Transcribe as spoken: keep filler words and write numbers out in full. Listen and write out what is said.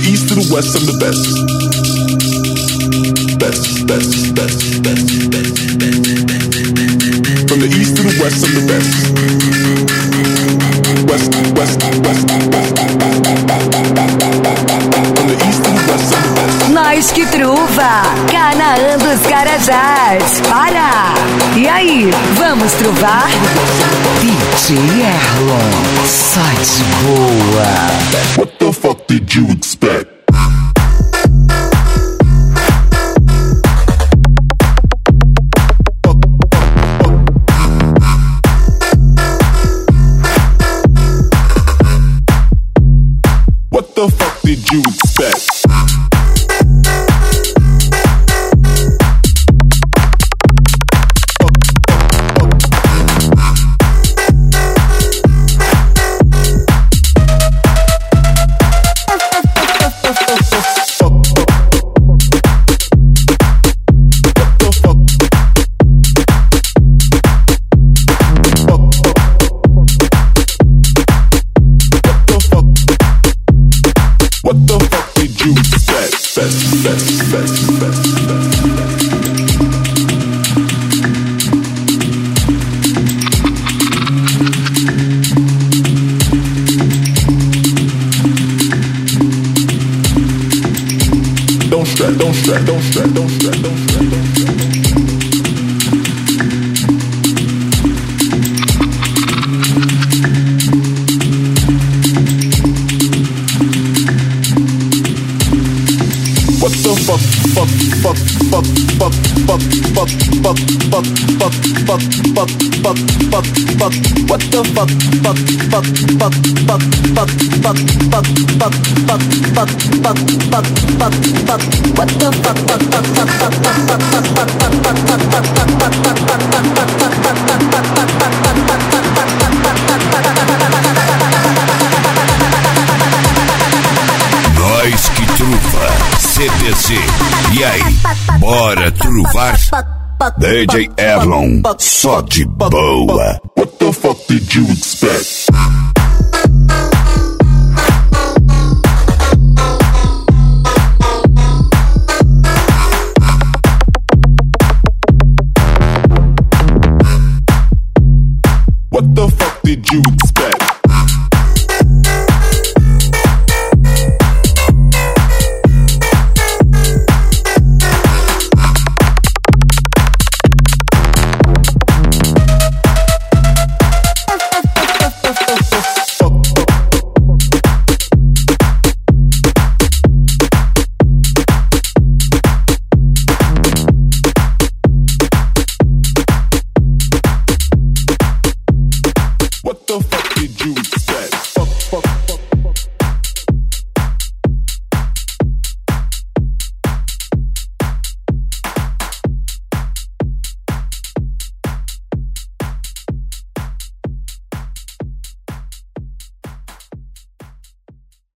east to the west, I'm the best. Best, best, best, best, best, best, best. From the east to the west, I'm the best. West, west, west, west. From the east to the west, I'm the best. Nós que truva, Canaã dos Carajás. Para! E aí, vamos truvar? D J Erlon, só de boa. What the fuck did you expect? What the fuck did you expect? What the fuck did you expect? Best, best, best, best, best, best. Don't stress, don't stress, don't stress, don't stress, don't stress, don't stress. What the fuck, fuck, fuck, fuck, fuck, fuck, fuck, fuck, fuck, fuck, fuck, fuck, fuck, fuck, fuck. What the fuck, fuck, fuck, fuck, fuck, fuck, fuck, fuck, fuck, fuck, fuck, fuck, fuck, fuck, fuck. What the fuck, fuck, fuck, fuck, fuck, fuck, fuck, fuck, fuck, fuck, fuck, fuck, fuck, fuck, Nós que truva, C T C. E aí, bora truvar? D J Erlon, só de boa. What the fuck did you expect? What the fuck did you expect? What the fuck did you